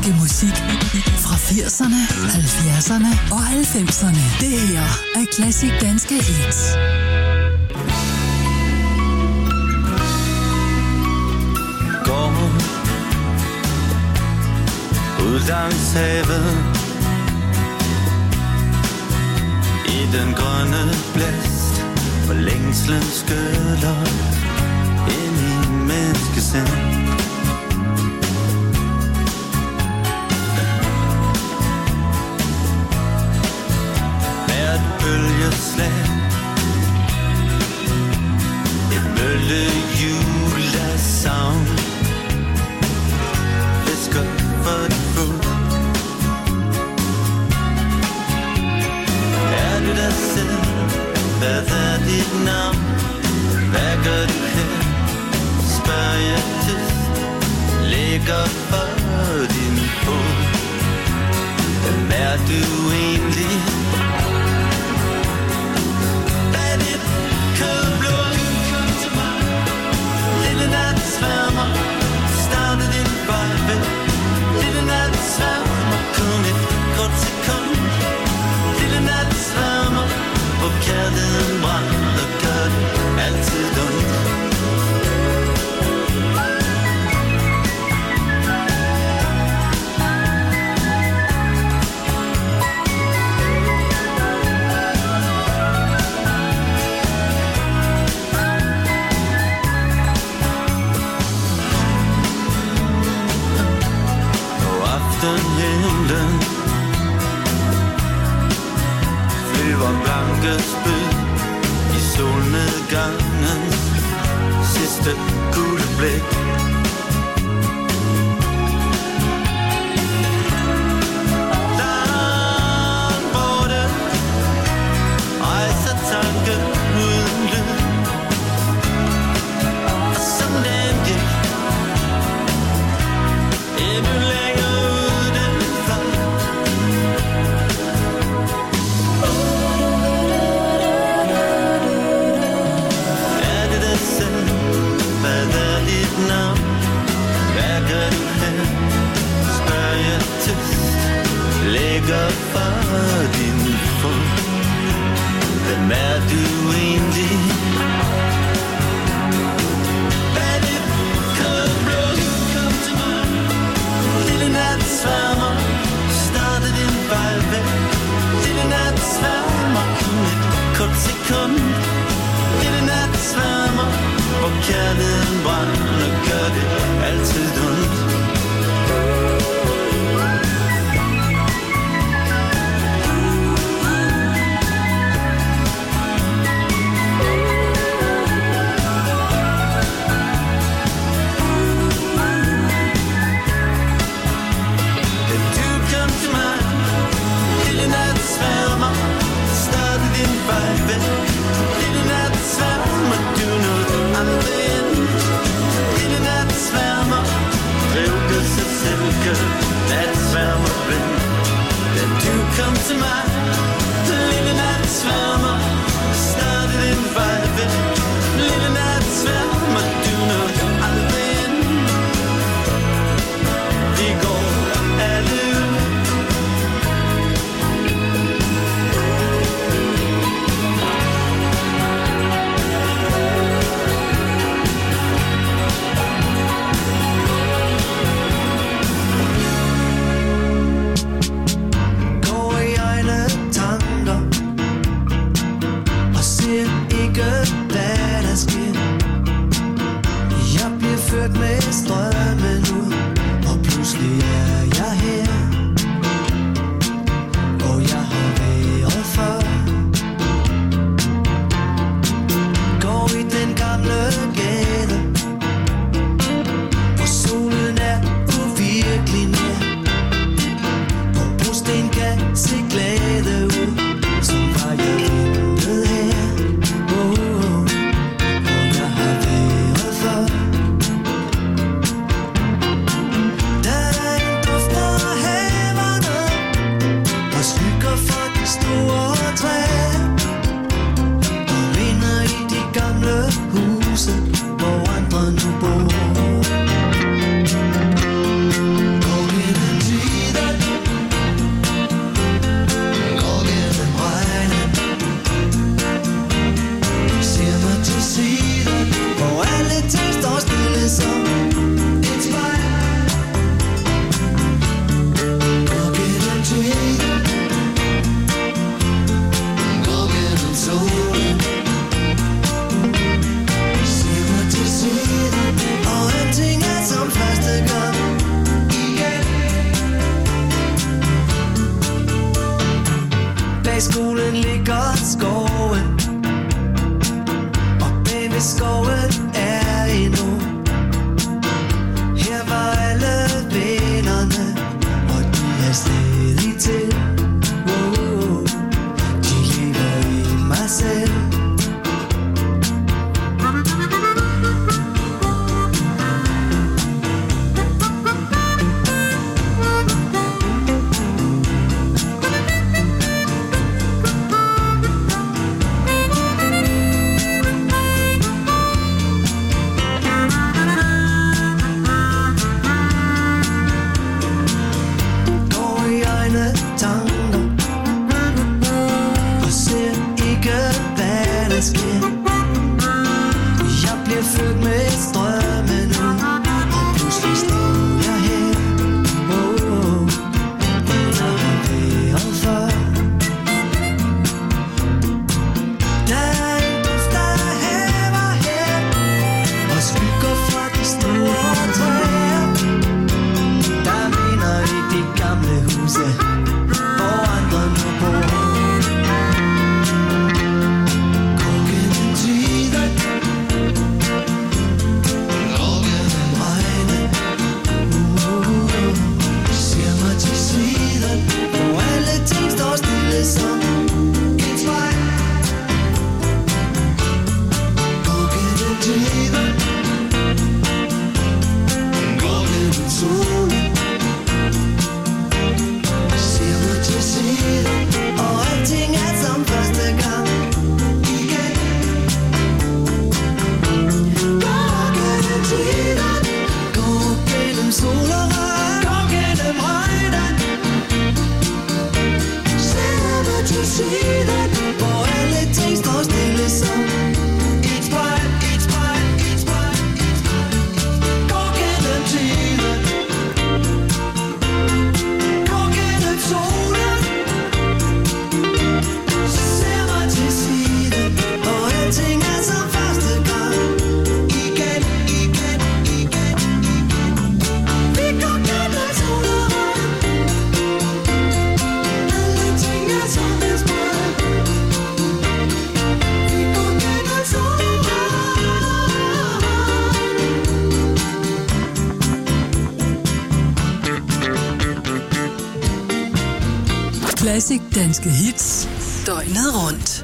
klassiske musik fra 80'erne, 70'erne og 90'erne. Det her er Klassik Danske Hits. Går ud langs havet i den grønne blæst, hvor længslen skyller ind i menneskesind. Hvert bølgeslag, et møllehjul af savn, fisker for dit fod. Er du dig selv? Hvad er dit navn? Hvad gør du her? Spørger jeg tyst, ligger for din fod. Hvem er du egentlig? Hvad er dit kødblod? Kom til mig. Lille nat sværmer, starte din vej væk. Lille nat sværmer, kun et kort sekund. Lille nat sværmer, hvor kærligheden brænder, gør det altid ondt. Aftenhimlen flyver blanke spyd i solnedgangens sidste gule blik. Langt borte rejser tanken uden lyd, og sådan den gik endnu længere. Ligger for din fod. Hvem er du egentlig? Hvad er dit kødblod? Kom til mig. Lille nat sværmer, starte din vej væk. Lille nat sværmer, kun et kort sekund. Lille nat sværmer, hvor kærligheden brænder, gør det altid ondt. Bag skolen ligger skoven, og bag ved skoven er endnu. Her var alle vennerne, og de er stadig til. De lever i mig selv. Jeg bliver født med strømmen nu, og pludselig står jeg her. Jeg har været før. Der er en duft af haver her, og skygger fra de store træer, der minder i de gamle huse, hvor andre nu bor. Classic danske hits døgnet rundt.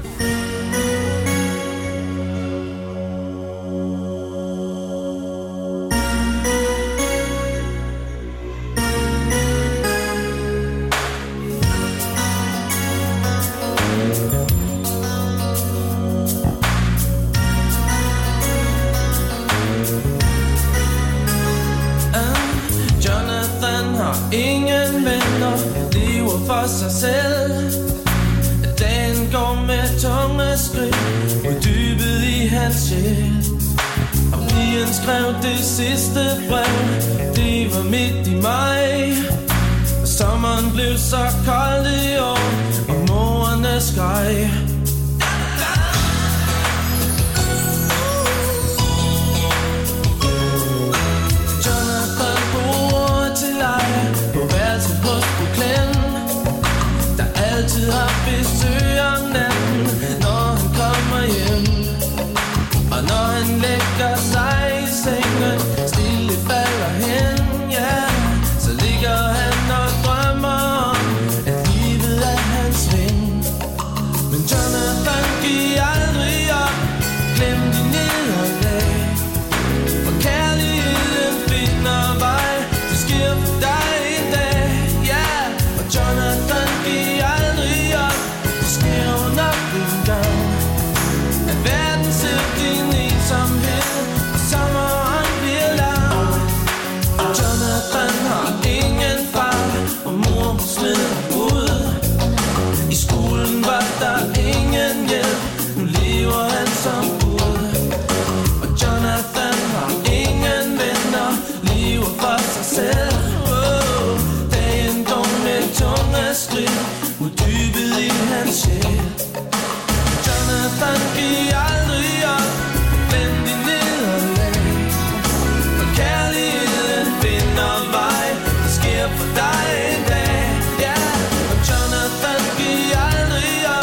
Jonathan har ingen venner, lever for sig selv. Dagen går med tunge skridt, uddybet i hans sjæl. Og pigen skrev det sidste brev, det var midt i maj. Og sommeren blev så kold i år, og morerne skreg. Jonathan bor til leje på værelset hos Brooklyn, der altid har besøg om natten, når han kommer hjem. Og når han lægger sig i sengen, stille falder hen, ja, så ligger han og drømmer om, at livet er hans ven. Men Jonathan giver aldrig op, glem de nederlag, for kærligheden finder vej, det sker for dig en dag, ja. Og Jonathan giver aldrig op, det sker jo nok en gang, at verden ser din ensomhed, og sommeren bliver lang. Og Jonathan har ingen far, og mor hun smider ud. I skolen var der ingen hjælp, nu lever han som bud. Og Jonathan har ingen venner, lever for sig selv. Dagen går med tunge skridt, uddybet i hans sjæl. Jonathan giver aldrig op, glem de nederlag, og kærligheden finder vej, det sker for dig en dag, ja. Og Jonathan giver aldrig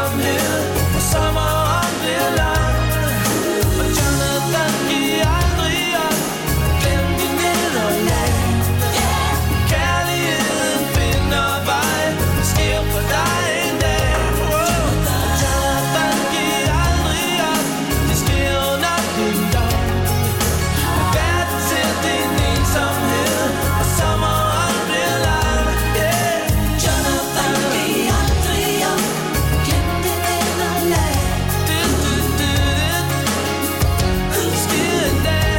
som her, og sommeren bliver lang. Og Jonathan, giv aldrig op, glem din nederlag. Kærligheden finder vej, sker for dig en dag. Jonathan, giv aldrig op, det sker jo nok en dag. Verden ser din ensomhed, og sommeren bliver lang. Jonathan, giv aldrig op, glem din nederlag. Det sker en dag.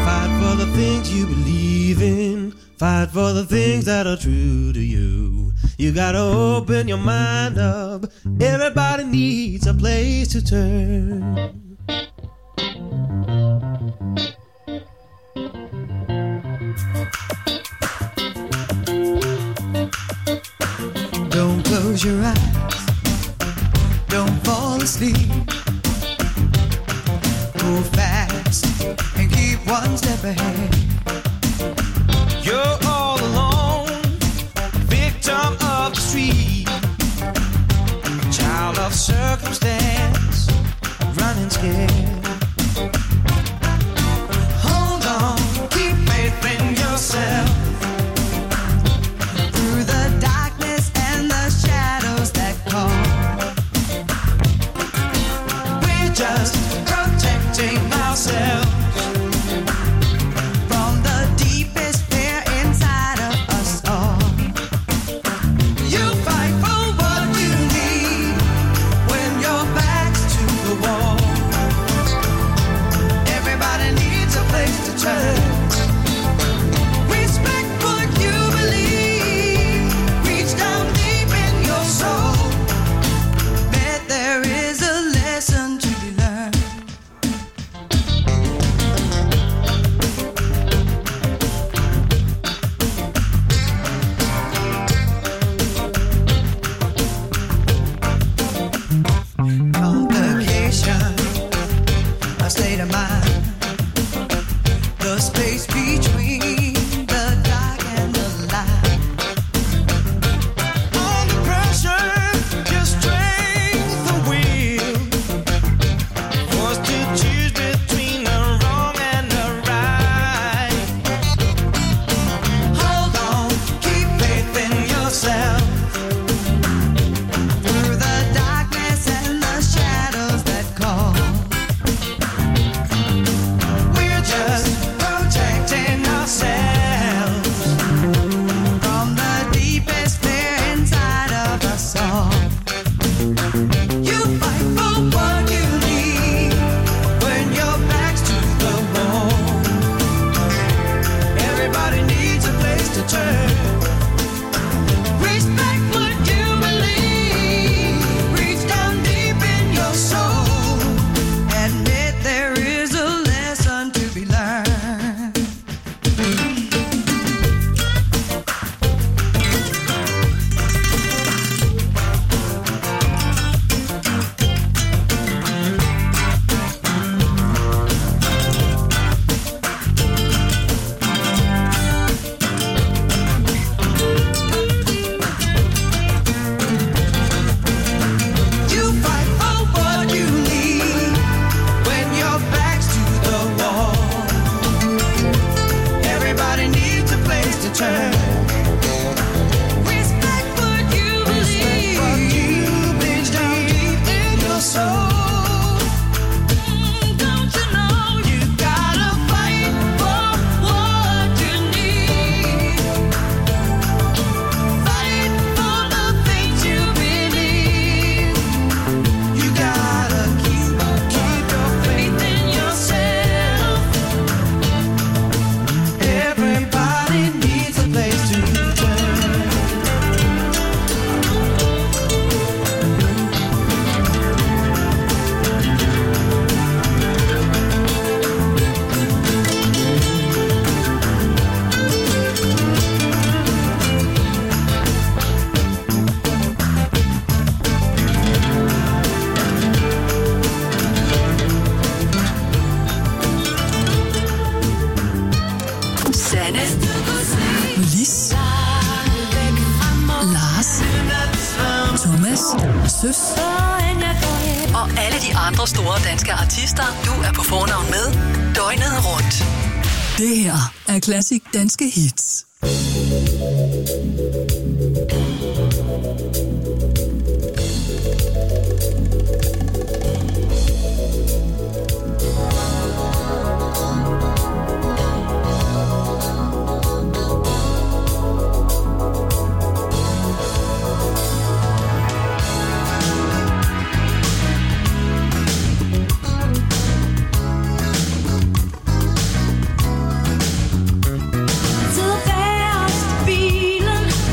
Fight for the things that are true to you. You gotta open your mind up. Everybody needs a place to turn. Don't close your eyes, don't fall asleep. Go fast and keep one step ahead. You're all alone, victim of the street, child of circumstance, running scared. Hold on, keep faith in yourself. Through the darkness and the shadows that call, we're just protecting ourselves from the deepest fear inside of us all. You fight for what you need when your back's to the wall. Everybody needs a place to turn. Respect what you believe. Reach down deep in your soul. Bet there is a lesson to be learned. Complication, a state of mind, the space between the dark and the light. Under pressure, your strength the will, forced to choose between the wrong and the right. Hold on, keep faith in yourself. Through the darkness and the shadows that call, we're just protecting ourselves from the deepest fear inside of us all. You fight for what you need when your back's to the wall. Everybody needs a place to turn. Respect what you believe. Reach down deep in your soul. Admit there is a lesson to be learned. You fight for what you need when your back's to the wall. Everybody needs a place to turn. Respect what you believe. Reach down deep in your soul. Don't you know you gotta fight for what you need? Fight for the things you believe. You gotta keep your faith in yourself. Everybody needs a place to turn. Sanne, Lis, Lars, Thomas, Søs og alle de andre store danske artister, du er på fornavn med døgnet rundt. Det her er Classic Danske Hits. It's the best feeling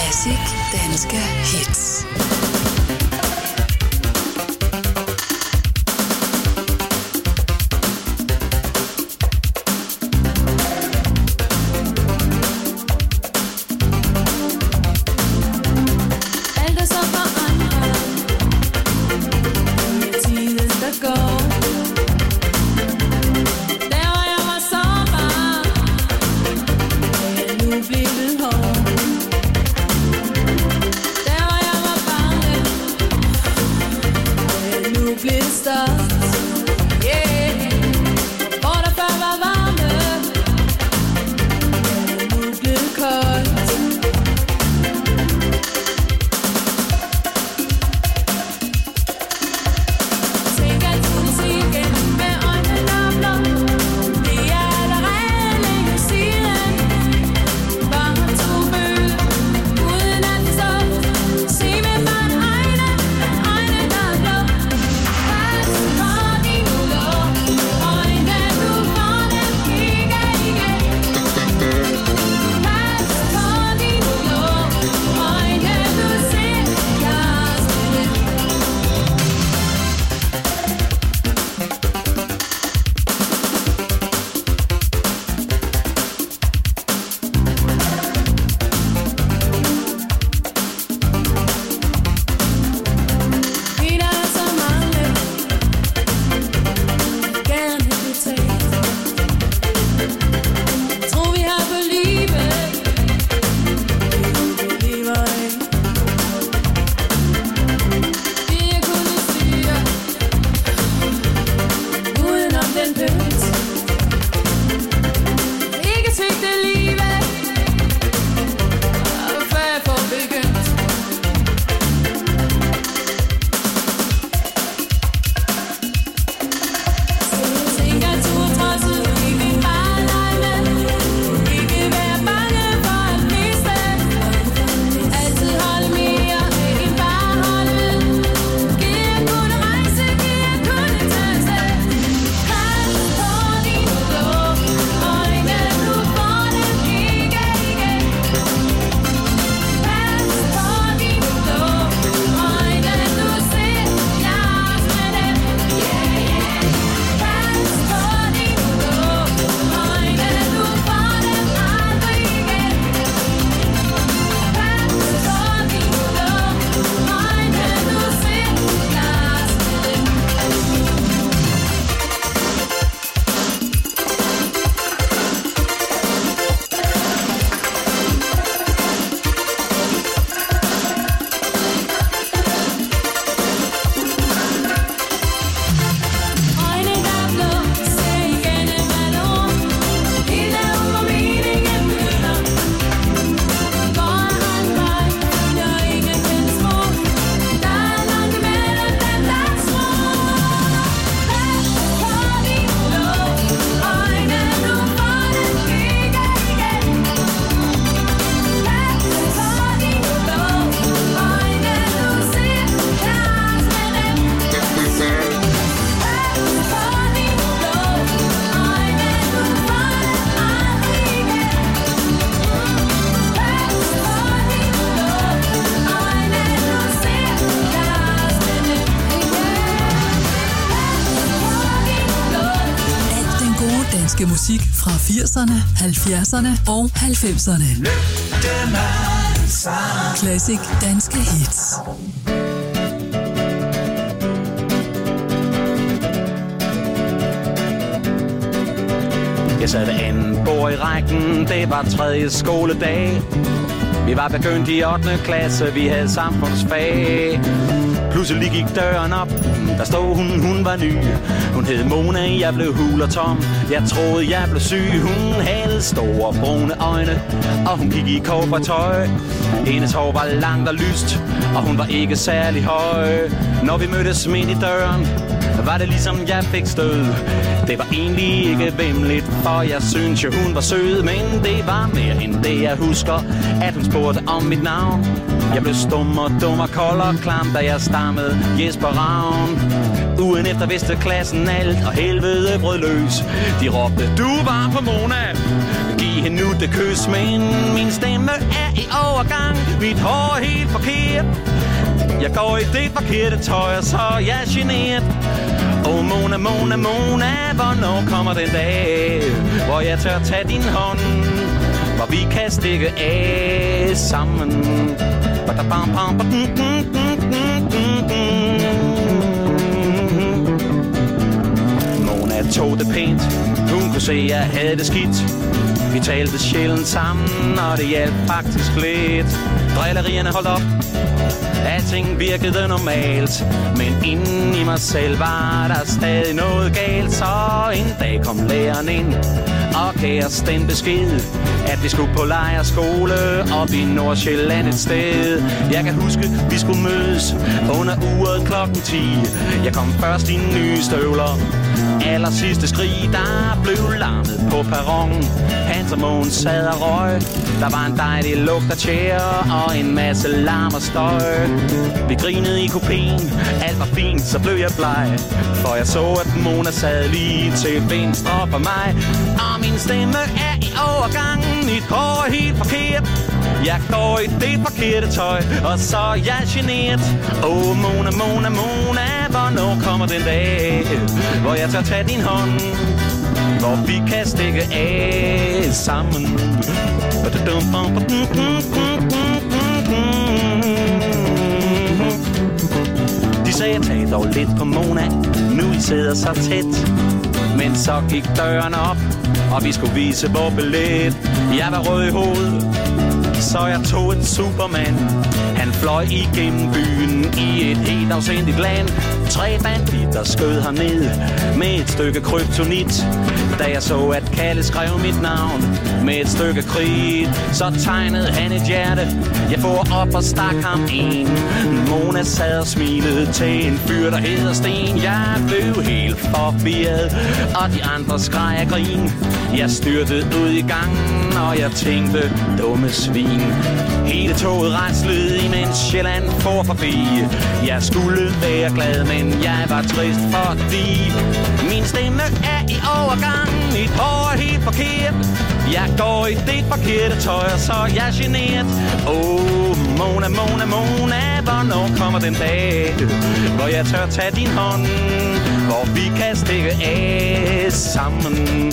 Classic danske hits. Musik fra 80'erne, 70'erne og 90'erne. Classic danske hits. Jeg sad ved anden bord i rækken, det var 3. skoledag. Vi var begyndt i 8. klasse, vi havde samfundsfag. Pludselig gik døren op, der stod hun var ny. Hun hed Mona, jeg blev hul og tom. Jeg troede, jeg blev syg. Hun havde store brune øjne, og hun gik i cowboytøj. Hendes hår var langt og lyst, og hun var ikke særlig høj. Når vi mødtes midt i døren, var det ligesom jeg fik stød. Det var egentlig ikke vemmeligt, for jeg synes jo hun var sød. Men det var mere end det jeg husker, at hun spurgte om mit navn. Jeg blev stum og dum og kold og klam, da jeg stammede Jesper Ravn. Ugen efter vidste klassen alt, og helvede brød løs. De råbte, du var på Mona, giv hende nu det kys. Men min stemme er i overgang, mit hår er helt forkert. Jeg går i det forkerte tøj, så jeg er generet. Åh, Mona, Mona, Mona, hvornår kommer den dag, hvor jeg tør tage din hånd, hvor vi kan stikke af sammen. Mona tog det pænt, hun kunne se, at jeg havde det skidt. Vi talte sjældent sammen, og det hjalp faktisk lidt. Drillerierne holdt op, alting virkede normalt, men inden i mig selv var der stadig noget galt. Så en dag kom læreren ind og gav os den besked, at vi skulle på lejrskole op i Nordsjælland et sted. Jeg kan huske, vi skulle mødes under uret klokken 10. Jeg kom først i nye støvler, aller sidste skrig, der blev larmet på perronen. Hans og Mogens sad og røg. Der var en dejlig lugt af tjære og en masse larm og støj. Vi grinede i kupéen, alt var fint, så blev jeg bleg, for jeg så, at Mona sad lige til venstre for mig. Og min stemme er i overgangen, mit hår er helt forkert. Jeg går i det forkerte tøj, og så er jeg generet. Åh, Mona, Mona, Mona, hvornår kommer den dag, hvor jeg tør tage din hånd, hvor vi kan stikke af sammen. De sagde, tag dog lidt på Mona, nu I sidder så tæt. Men så gik døren op, og vi skulle vise vores billet. Jeg var rød i hovedet, så jeg tog en Superman. Han fløj igennem byen i et helt afsindigt land. 3 banditter skød ham ned med et stykke kryptonit. Da jeg så, at Kalle skrev mit navn med et stykke kridt, så tegnede han et hjerte. Jeg for op og stak ham en. Mona sad og smilede til en fyr, der hedder Sten. Jeg blev helt forvirret, og de andre skreg af grin. Jeg styrtede ud i gangen, og jeg tænkte, dumme svin. Hele toget raslede, imens Sjælland for forbi. Jeg skulle være glad, men jeg var trist, fordi min stemme er i overgangen, mit hår er helt forkert. Jeg går i det forkerte tøj, så jeg er generet. Åh, Mona, Mona, Mona, hvornår kommer den dag, hvor jeg tør tage din hånd, hvor vi kan stikke af sammen.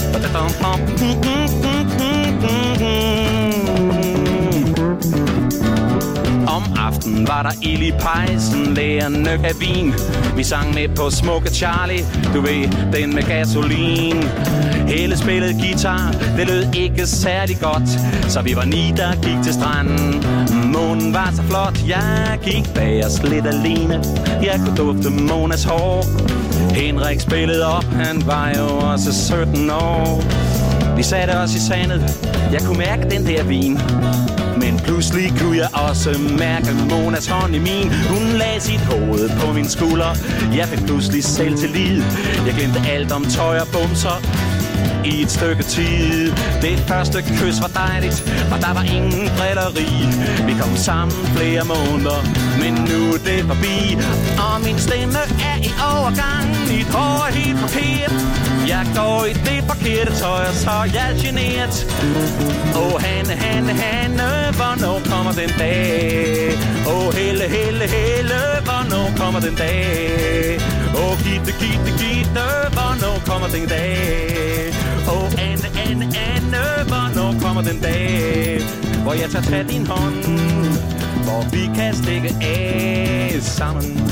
Om aftenen var der ild i pejsen, lærer nøk af vin. Vi sang med på Smukke Charlie, du ved, den med gasolin. Hele spillede guitar, det lød ikke særlig godt, så vi var 9, der gik til stranden. Månen var så flot, jeg gik bag os lidt alene. Jeg kunne dufte Monas hår. Henrik spillede op, han var jo også 17 år. Vi satte os i sandet, jeg kunne mærke den der vin. Men pludselig kunne jeg også mærke Monas hånd i min. Hun lagde sit hoved på min skulder. Jeg fik pludselig selv til lid. Jeg glemte alt om tøj og bumser i et stykke tid. Det første kys var dejligt, og der var ingen drilleri. Vi kom sammen flere måneder, men nu er det forbi. Og min stemme er i overgangen, mit hår er helt forkert. Jeg går i det forkerte tøj, og så er jeg generet. Åh, Hanne, Hanne, Hanne, hvornår kommer den dag? Åh, Helle, Helle, Helle, hvornår kommer den dag? Åh, Gitte, Gitte, Gitte, hvornår kommer den dag? Åh, Anne, Anne, Anne, hvornår kommer den dag, hvor jeg tager tage din hånd, hvor vi kan stikke af sammen.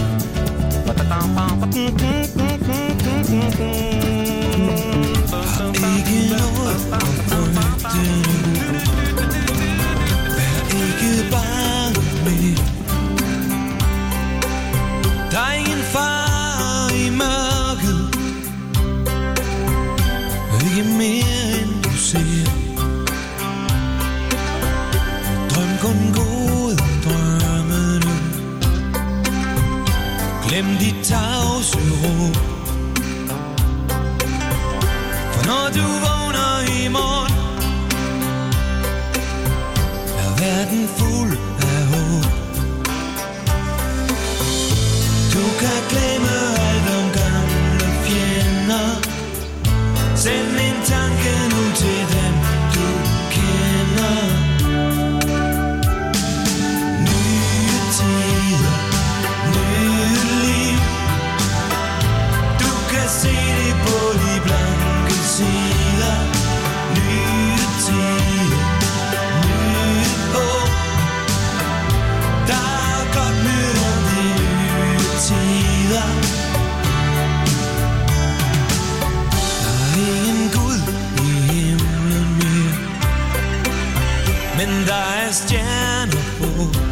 Ikke noget om rygten, vær ikke bange mere. Der er ingen far i mørket, ikke mere end du ser. Drøm kun gode drømme nu. Glem dit tavse råb. For når du vågner i morgen, er verden fuld af håb. Du kan glemme alt om gamle fjender. Send en tanke nu til dem du kender. brænder på.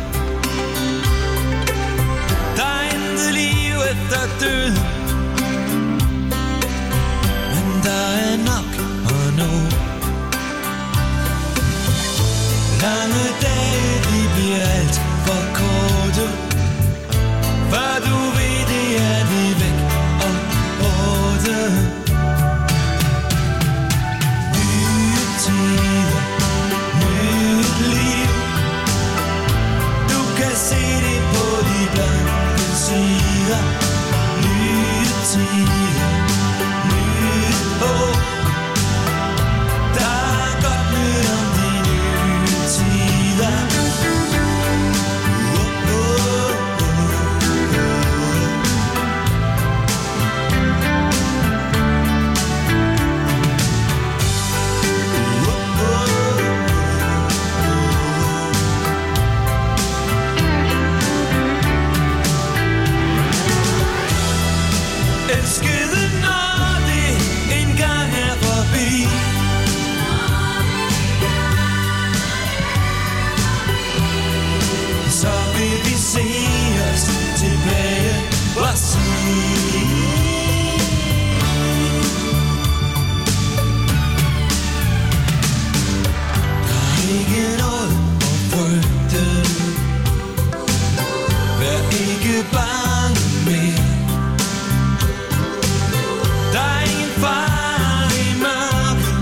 Der er intet liv efter døden, men der er nok at nå. Lange dage, de bliver alt for korte, før du ved det, er de væk og borte. Nye tider, nyt liv, du kan se det på de blanke sider. Nye tider, nyt håb, der er godt nyt om de nye tider. Elskede, når det engang er forbi, så vil vi se os tilbage og sige, der er ikke noget at frygte, vær ikke bange mere. Der er ingen far i mørket,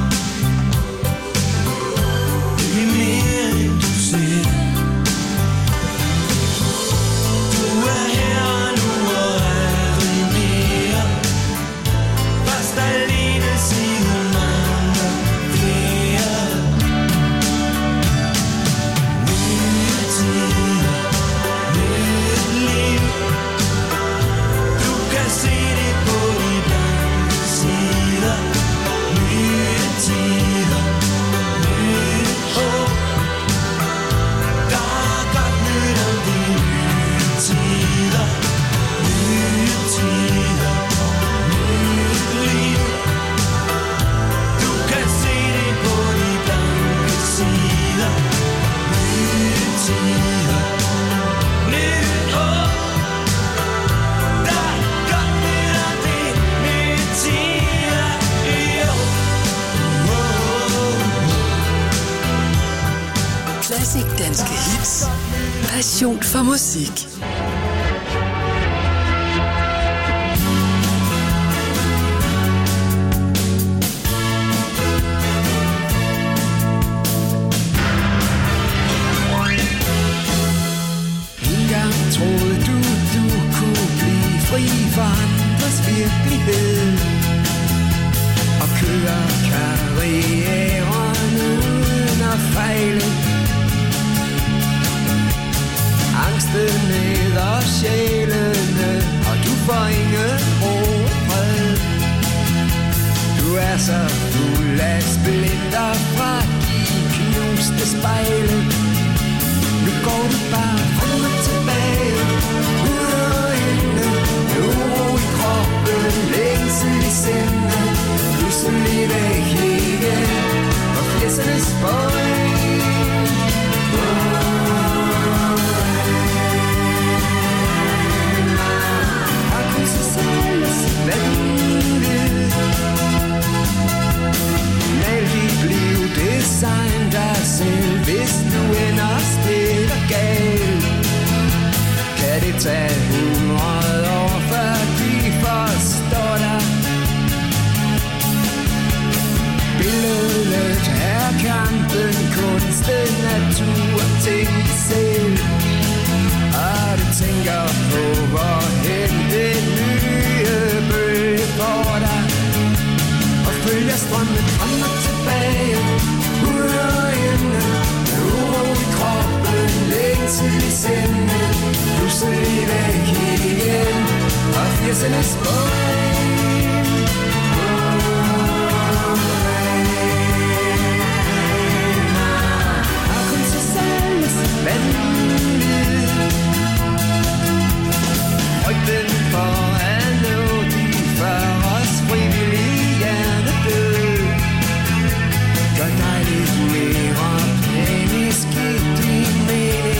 det er mere end du ser. Du er her nu og aldrig mere, først alene siden mange flere. Nye tider, nyt liv, du kan se det på de blanke sider. Nye tider, nyt håb, der er godt nyt om de nye tider. Nye tider, nyt liv, du kan se det på de blanke sider. Nye tider, nyt håb, der er godt nyt om de nye tider. Klassisk danske hits. Passion for musik. Engang troede du kunne blive fri for andres virkelighed og køre karrieren uden at fejle. Angsten æder sjælene, og du får ingen ro og fred. Du er så fuld af splinter fra de knuste spejle. Nu går du bare frem og tilbage, ud og inde, uro i kroppen, længsel i sindet, pludselig væk igen, og 80'ernes bøj. Har kun sig selv og sit vandet, mal dit liv, design dig selv, hvis nu ender stille og galt. Kan det tage 100 år, før de forstår dig? Billedet er kampen, kunsten, natur, tænk selv. Og du tænker på, hvorhen den nye bølge får dig, og følger strømmen frem og tilbage, ud og inde, uro i kroppen, længsel i sindet, pludselig væk igen, og 80'ernes bøj. Har kun sig selv med sit vandet, frygten for at nå de før os frivillige hjernedød, gør dig lidt mere panisk i din mening.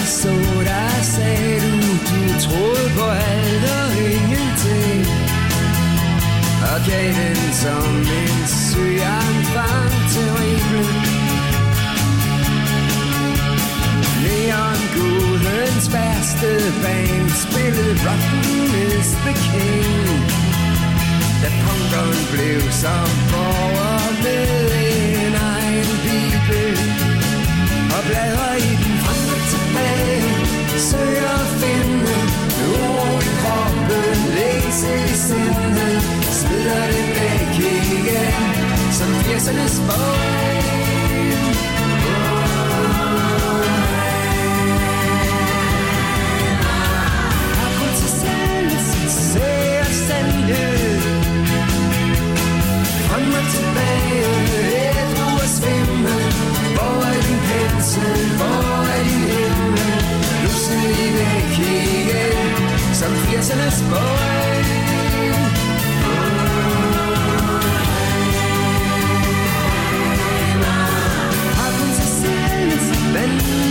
så dig, sagde du troede på alt og ingenting, og gav den som en søjernfang terrible. Neongudens værste band spillede Rotten is the King, da punkeren blev som borger med en egen bibel, og bladrer i den frem og tilbage, søger at finde ro i kroppen, læse i sindet, smider det væk igen, som 80'ernes bog. Har kun til selv succes og sandhed, frem og tilbage, ædru og svimmel. Hvor er din pensel, hvor er din himmel? Pludselig væk igen, som 80'ernes boy. Har kun sig selv som venlig.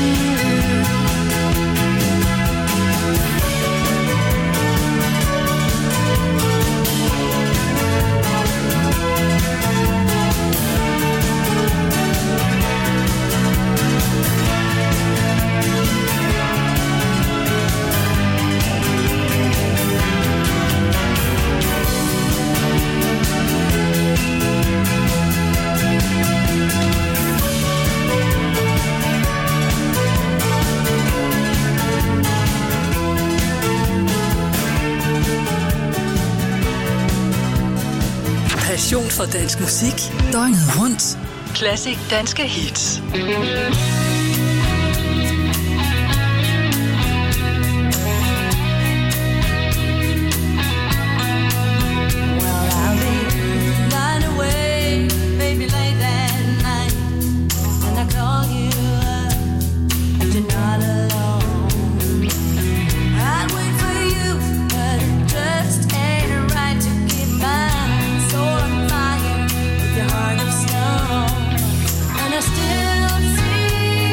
Passion for dansk musik, døgnet rundt. Classic danske hits. And I still see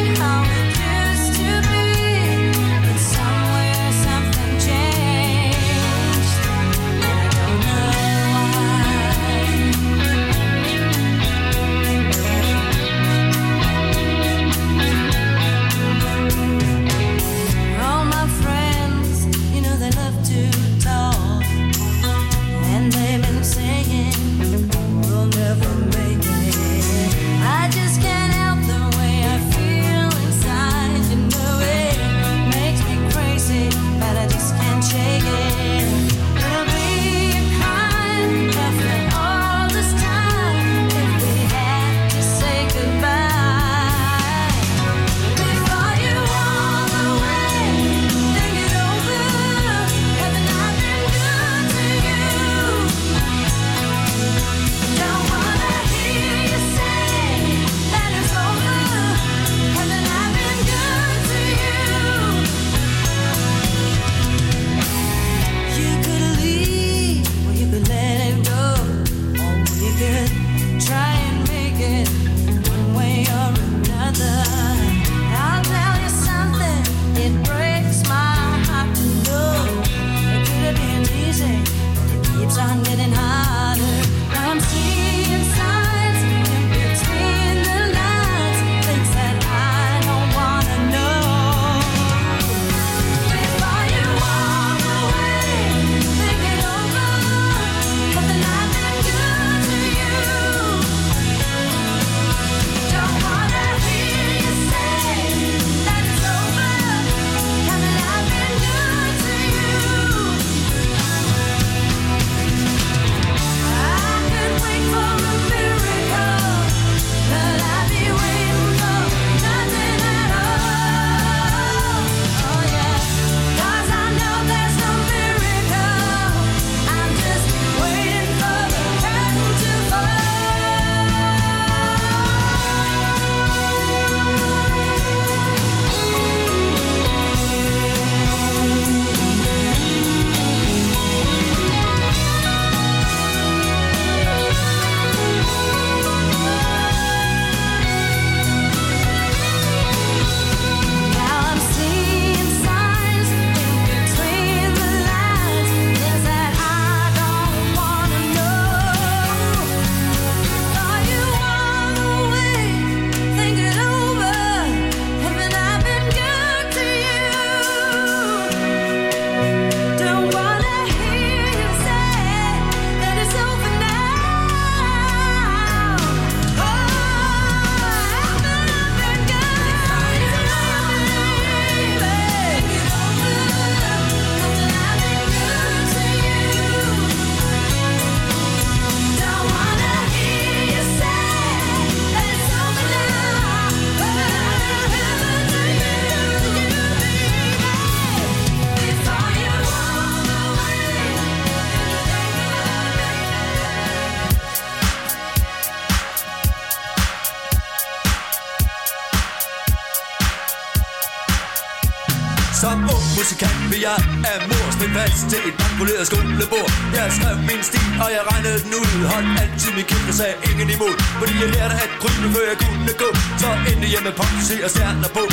Som ung musikant vil jeg af mor spændt fast til et bankpoleret skolebord. Jeg skrev min stil, og jeg regnede den ud. Holdt altid min kæft og sagde ingen imod. Fordi jeg lærte at krybe, før jeg kunne gå. Så endte jeg med pop, se og stjerner på.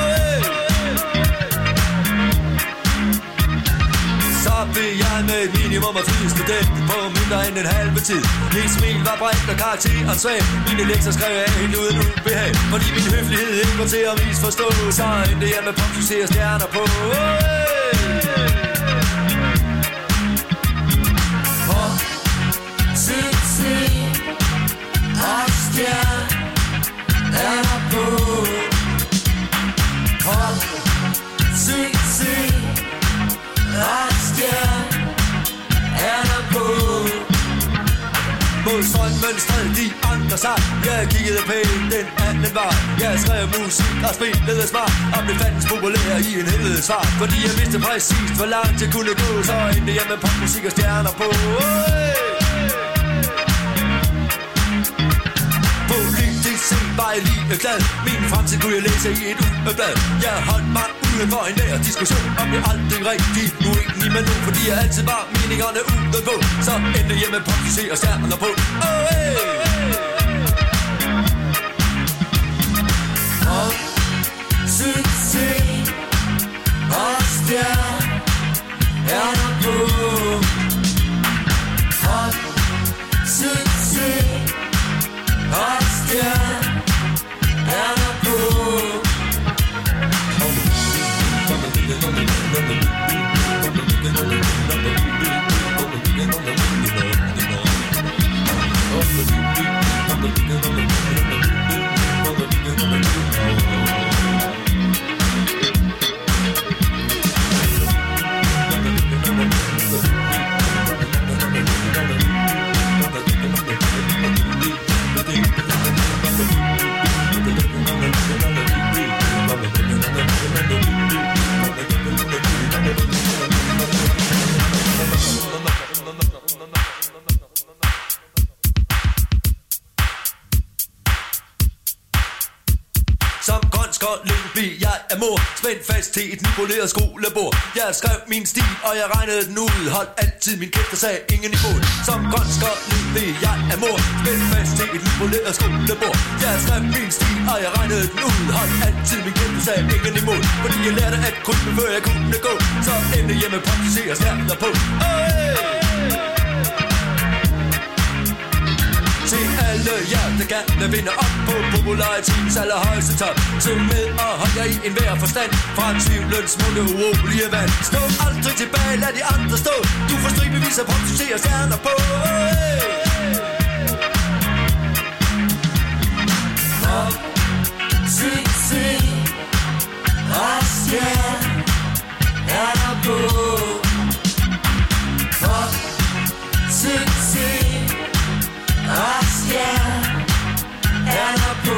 Så blev jeg med et minimum af fri student på mindre end en halve tid. Mit smil var bredt og karakteren svag. Mine lektier skrev jeg helt uden ubehag. Fordi min høflighed ikke var til at misforstå. Så endte jeg med pop, se og stjerner på. Pop, succes og stjerner på. Pop, succes og stjerner på. Mod strømmen stred de andre sig. Jeg kiggede pænt den anden vej. Jeg skrev musik og spillede smart og blev fandens populær i en helvedes fart. Fordi jeg vidste præcis hvor langt jeg kunne gå. Så endte jeg med popmusik og stjerner på. Politisk set var jeg lige glad. Min fremtid kunne jeg læse i et ugeblad. Jeg holdt mig uden for enhver diskussion og blev aldrig rigtig uenig med nogen. Fordi jeg altid var meningerne udenpå. Så endte jeg med pop, se og stjerner på. Pop, succes og stjerner på. Pop, succes og stjerner på. Jeg er mor, spændt fast til et nypoleret skolebord. Jeg skrev min stil, og jeg regnede den ud. Holdt altid min kæft og sagde ingen imod. Som grøn skålling blev jeg er mor, spændt fast til et nypoleret skolebord. Jeg skrev min stil, og jeg regnede den ud. Holdt altid min kæft og sagde ingen imod. Fordi jeg lærte at krybe, før jeg kunne gå. Så endte jeg med pop, se og stjerner på. Til alle jer, der gerne vinder op på popularitetens allerhøjeste top. Syng med og hold jer i enhver forstand fra tvivlens smukke urolige vand. Stå aldrig tilbage, lad de andre stå. Du får stribevis af pop, se og stjerner på. Pop, succes og stjerner på. Pop, succes og stjerner på.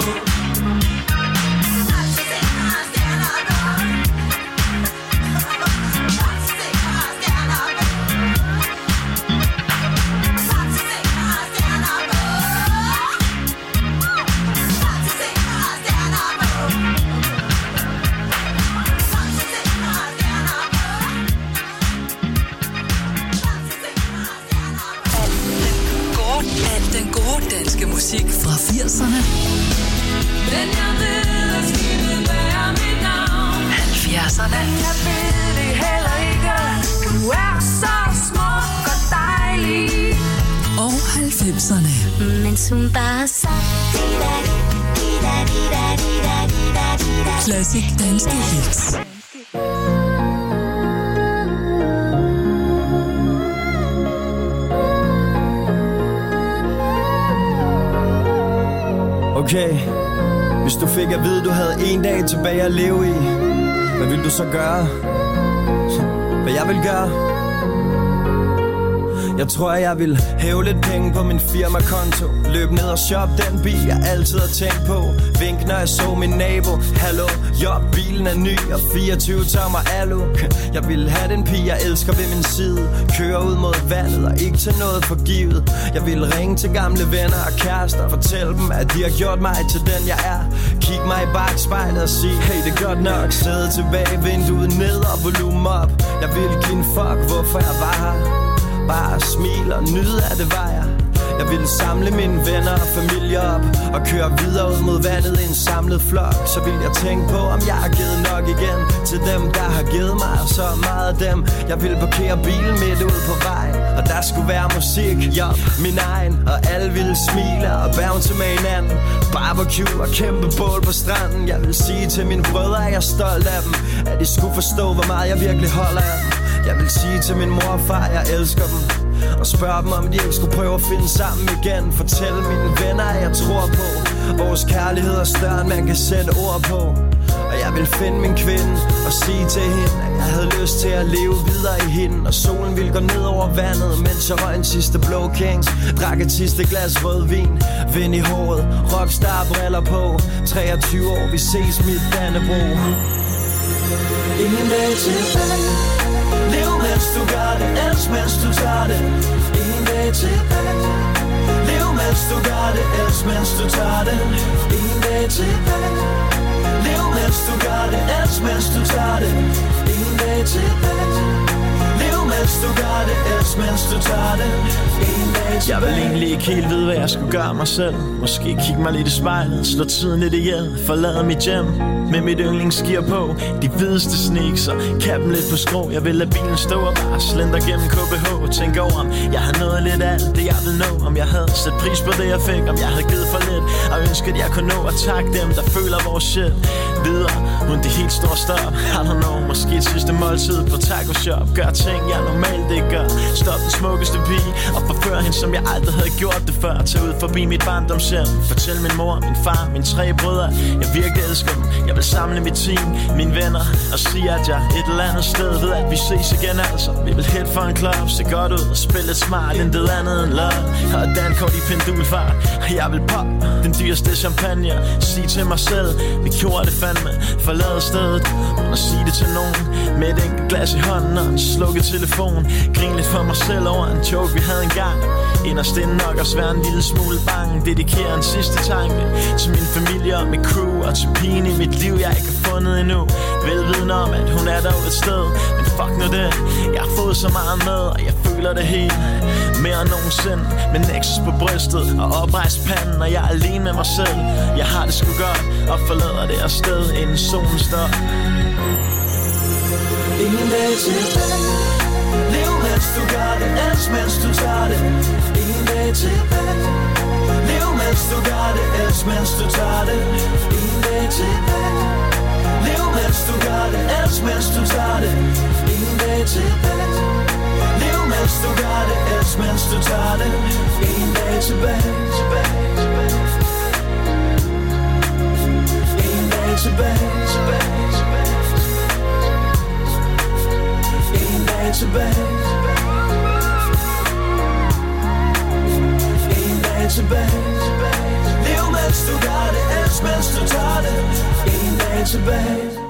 Den gode danske musik fra 80'erne. Men jeg ved, at skibet bærer mit navn. 70'erne. Men jeg ved det heller ikke. Du er så smuk og dejlig. Og 90'erne. Mens hun bare sang. Klassik danske hits. Okay, hvis du fik at vide, du havde en dag tilbage at leve i, hvad vil du så gøre? Hvad jeg vil gøre? Jeg tror jeg vil hæve lidt penge på min firmakonto. Løb ned og shop den bil jeg altid har tænkt på. Vink når jeg så min nabo. Hallo, jo, bilen er ny og 24 tommer alu. Jeg vil have den pige jeg elsker ved min side. Køre ud mod vandet og ikke tage noget for givet. Jeg vil ringe til gamle venner og kærester og fortælle dem at de har gjort mig til den jeg er. Kig mig i bagspejlet og sige hey det er godt nok. Sæde tilbage, vinduet ned og volumen op. Jeg vil give en fuck hvorfor jeg var her. Bare smil og nyde af det var jeg. Jeg ville samle mine venner og familie op og køre videre ud mod vandet i en samlet flok. Så vil jeg tænke på om jeg har givet nok igen til dem der har givet mig så meget af dem. Jeg ville parkere bilen midt ud på vejen og der skulle være musik, jo, min egen. Og alle ville smile og bounce med hinanden. Barbecue og kæmpe bål på stranden. Jeg vil sige til mine brødre at jeg er stolt af dem. At de skulle forstå hvor meget jeg virkelig holder af dem. Jeg vil sige til min mor og far at jeg elsker dem. Og spørge dem om de ikke skulle prøve at finde sammen igen. Fortælle mine venner at jeg tror på vores kærlighed er større end man kan sætte ord på. Og jeg vil finde min kvinde og sige til hende at jeg havde lyst til at leve videre i hende. Og solen ville gå ned over vandet mens jeg røg en sidste Blå Kings. Drak et sidste glas rødvin. Vind i håret, rockstar briller på. 23 år, vi ses mit Dannebro. Ingen dag tilbage. Lev mens du gør det, elsk mens du tager det. Ingen dag tilbage. Lev mens du gør det, elsk mens du tager det. Ingen dag tilbage. Lev mens du gør det, elsk mens du tager det. Ingen dag tilbage. Lev mens du gør det, elsk mens du tager det. Ingen dag tilbage. Jeg vil egentlig ikke helt vide hvad jeg skulle gøre mig selv. Måske kigge mig lidt i spejlet, slå tiden lidt ihjel, forlade mit hjem med mit yndlingsgear på. De hvideste sneaks og kappen lidt på skrå. Jeg vil lade bilen stå og bare slender gennem KBH. Tænk over om jeg har nået lidt af alt det jeg vil nå. Om jeg havde sat pris på det jeg fik. Om jeg havde givet for lidt og ønsket at jeg kunne nå at takke dem der føler vores shit videre uden de helt store stop. I don't know, måske et sidste måltid på taco shop. Gør ting jeg normalt ikke gør. Stop den smukkeste pige og forfør hende som jeg aldrig havde gjort det før. Tag ud forbi mit barndomshjem. Fortæl min mor, min far, mine 3 brødre jeg virkelig elsker dem. Jeg vil samle mit team, mine venner og sige at jeg et eller andet sted ved at vi ses igen altså. Vi vil hit for en club, se godt ud og spille lidt smart. Intet andet end love og dankort i pendulfart. Jeg vil pop den dyreste champagne. Sige til mig selv, vi gjorde det fandme. Forlade stedet uden at sige det til nogen. Med et enkelt glas i hånden og en slukket telefon. Grin lidt for mig selv over en joke vi havde engang. Inderst inde nok også være en lille smule bange. Dedikerer en sidste tanke til min familie og mit crew. Og til pigen i mit liv jeg ikke har fundet endnu. Velvidende om at hun er der et sted. Men fuck nu det, jeg har fået så meget med. Og jeg føler det helt mere end nogensinde. Med Nexus på brystet og oprejst panden. Og jeg er alene med mig selv. Jeg har det sgu godt og forlader det her sted inden solen står. Ingen dag tilbage. Lev mens du gør det, elsk mens du tager det. Ingen dag tilbage. Lev mens du gør det, elsk mens du tager det. Ingen dag tilbage. Lev mens du gør det, elsk mens du tager det. Ingen dag tilbage. Lev mens du gør det, elsk mens du tager det. Ingen dag tilbage. Ingen dag tilbage. Ingen dag tilbage. Ingen dag tilbage. Lev mens du gør det, elsk mens du tager det. Ingen dag tilbage.